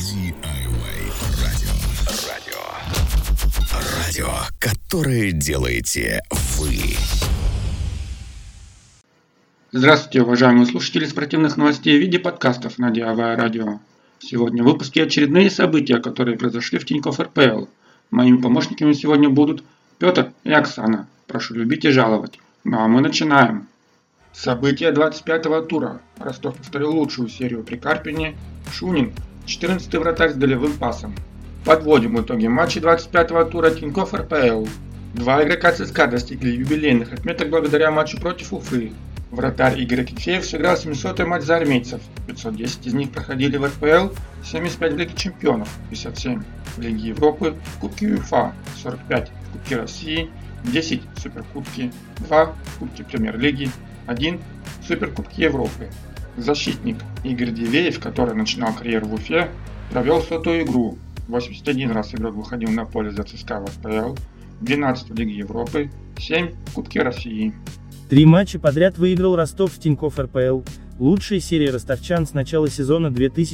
DIY радио. Радио, которое делаете вы. Здравствуйте, уважаемые слушатели спортивных новостей в виде подкастов на DIY радио. Сегодня в выпуске очередные события, которые произошли в Тинькофф РПЛ. Моими помощниками сегодня будут Петр и Оксана. Прошу любить и жаловать. Ну а мы начинаем. События 25-го тура. Ростов повторил лучшую серию при Карпине. Шунин, 14-й вратарь с голевым пасом. Подводим итоги матча 25-го тура Тинькофф РПЛ. Два игрока ЦСКА достигли юбилейных отметок благодаря матчу против Уфы. Вратарь Игорь Акинфеев сыграл 700-й матч за армейцев. 510 из них проходили в РПЛ, 75 в Лиге Чемпионов, 57 в Лиге Европы, в Кубке УЕФА, 45 в Кубке России, 10 в Суперкубке, 2 в Кубке Премьер-лиги, 1 в Суперкубке Европы. Защитник Игорь Дивеев, который начинал карьеру в Уфе, провел 100-ю игру. 81 раз игрок выходил на поле за ЦСКА в РПЛ, 12 в Лиге Европы, 7 в Кубке России. 3 матча подряд выиграл Ростов в Тинькофф РПЛ, лучшая серия ростовчан с начала сезона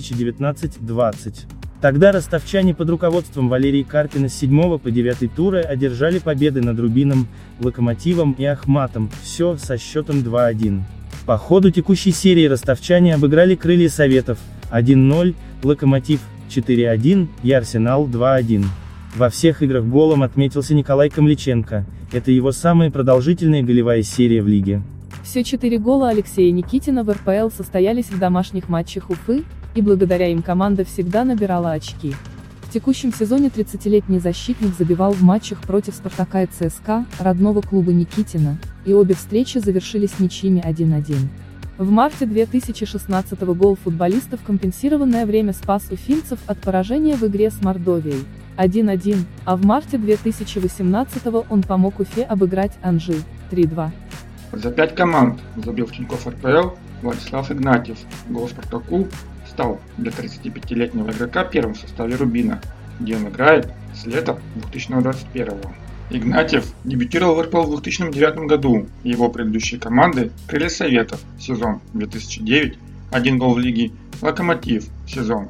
2019-20. Тогда ростовчане под руководством Валерия Карпина с 7 по 9 туры одержали победы над Рубином, Локомотивом и Ахматом, все со счетом 2-1. По ходу текущей серии ростовчане обыграли Крылья Советов 1-0, Локомотив 4-1 и Арсенал 2-1. Во всех играх голом отметился Николай Камличенко, это его самая продолжительная голевая серия в лиге. Все 4 гола Алексея Никитина в РПЛ состоялись в домашних матчах Уфы, и благодаря им команда всегда набирала очки. В текущем сезоне 30-летний защитник забивал в матчах против Спартака и ЦСКА, родного клуба Никитина, и обе встречи завершились ничьими 1-1. В марте 2016 гол футболистов компенсированное время спас уфимцев от поражения в игре с Мордовией 1-1, а в марте 2018 он помог Уфе обыграть Анжи 3-2. За 5 команд забил в Тинькофф РПЛ Владислав Игнатьев. Гол Спартаку стал для 35-летнего игрока первым в составе Рубина, где он играет с лета 2021. Игнатьев дебютировал в РПЛ в 2009 году. Его предыдущие команды Крылья Советов, сезон 2009, 1 гол в лиге, Локомотив, сезон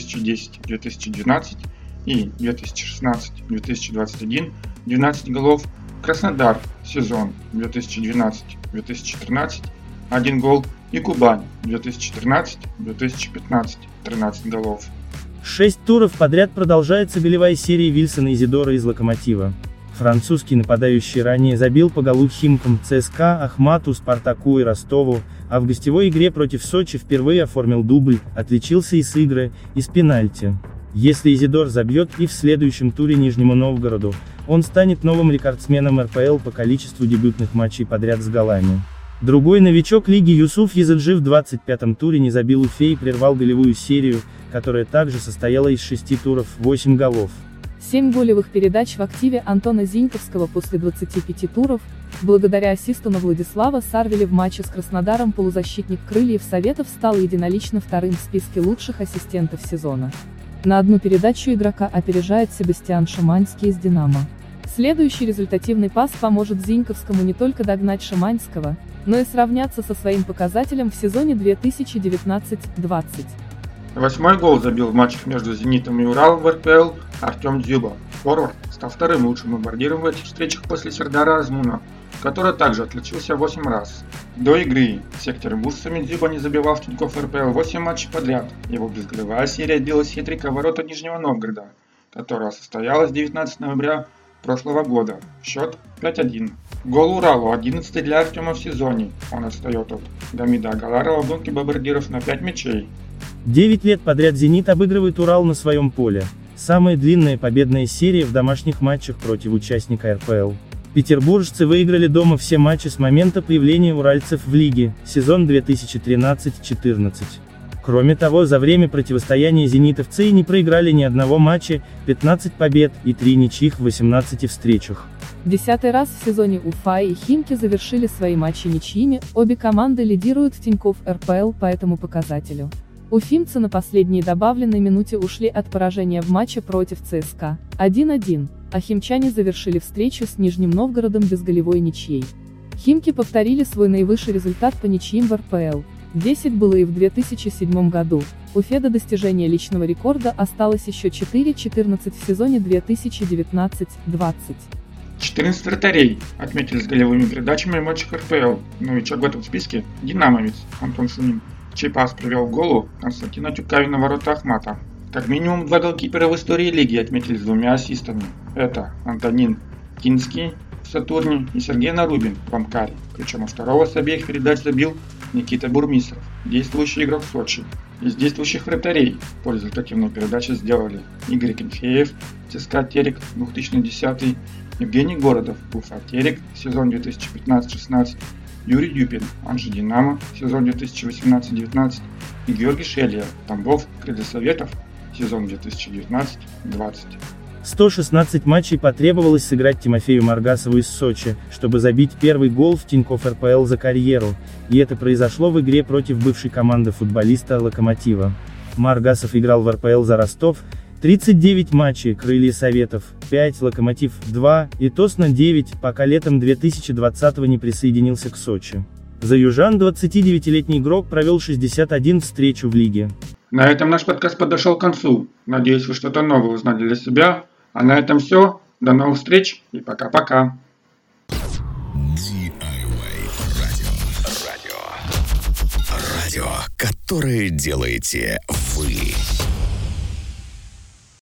2010-2012 и 2016-2021, 12 голов, Краснодар, сезон 2012-2013, 1 гол и Кубань, 2014-2015, 13 голов. 6 туров подряд продолжается голевая серия Вильсона Изидора из Локомотива. Французский нападающий ранее забил по голу Химкам, ЦСКА, Ахмату, Спартаку и Ростову, а в гостевой игре против Сочи впервые оформил дубль, отличился и с игры, и с пенальти. Если Изидор забьет и в следующем туре Нижнему Новгороду, он станет новым рекордсменом РПЛ по количеству дебютных матчей подряд с голами. Другой новичок лиги Юсуф Езаджи в 25-м туре не забил Уфе и прервал голевую серию, которая также состояла из 6 туров, 8 голов. 7 голевых передач в активе Антона Зиньковского после 25 туров, благодаря ассисту на Владислава Сарвеля в матче с Краснодаром полузащитник Крыльев Советов стал единолично вторым в списке лучших ассистентов сезона. На одну передачу игрока опережает Себастьян Шиманский из «Динамо». Следующий результативный пас поможет Зиньковскому не только догнать Шиманского, но и сравняться со своим показателем в сезоне 2019-20. 8-й гол забил в матчах между «Зенитом» и «Уралом» в РПЛ Артем Дзюба. Форвард стал вторым лучшим бомбардиром в этих встречах после Сердара Азмуна, который также отличился 8 раз. До игры с екатеринбуржцами Дзюба не забивал в Тинькофф РПЛ 8 матчей подряд. Его безголевая серия длилась хитрика ворота Нижнего Новгорода, которая состоялась 19 ноября прошлого года. Счет 5-1. Гол Уралу 11-й для Артема в сезоне. Он отстает от Гамида Агаларова в гонке бомбардиров на 5 мячей. 9 лет подряд «Зенит» обыгрывает Урал на своем поле. Самая длинная победная серия в домашних матчах против участника РПЛ. Петербуржцы выиграли дома все матчи с момента появления уральцев в лиге, сезон 2013-14. Кроме того, за время противостояния зенитовцы не проиграли ни одного матча, 15 побед и 3 ничьих в 18 встречах. 10-й раз в сезоне Уфа и Химки завершили свои матчи ничьими, обе команды лидируют в Тинькофф РПЛ по этому показателю. Уфимцы на последней добавленной минуте ушли от поражения в матче против ЦСКА 1-1, а химчане завершили встречу с Нижним Новгородом без голевой ничьей. Химки повторили свой наивысший результат по ничьим в РПЛ, 10 было и в 2007 году. Уфе до достижения личного рекорда осталось еще 4-14 в сезоне 2019-20. 14 вратарей отметились голевыми передачами в матчах РПЛ. Новичок в этом списке – динамовец Антон Шунин, чей пас привел к голу Константина Тюкавина в ворота Ахмата. Как минимум 2 голкипера в истории лиги отметились 2 ассистами. Это Антонин Кинский в Сатурне и Сергей Нарубин в Амкаре. Причем у второго с обеих передач забил Никита Бурмистров, действующий игрок Сочи. Из действующих вратарей по результативной передаче сделали Игорь Кенфеев, ЦСКА Терек 2010, Евгений Городов, Уфа Терек, сезон 2015-16, Юрий Дюпин, Анжи Динамо, сезон 2018-19 и Георгий Шелия, Тамбов, Крылья Советов, сезон 2019-20. 116 матчей потребовалось сыграть Тимофею Маргасову из Сочи, чтобы забить первый гол в Тинькофф РПЛ за карьеру, и это произошло в игре против бывшей команды футболиста «Локомотива». Маргасов играл в РПЛ за Ростов, 39 матчей, Крылья Советов, 5, Локомотив, 2, и Тосно 9, пока летом 2020-го не присоединился к Сочи. За южан 29-летний игрок провел 61 встречу в лиге. На этом наш подкаст подошел к концу. Надеюсь, вы что-то новое узнали для себя. А на этом все. До новых встреч и пока-пока. Радио, которое делаете вы.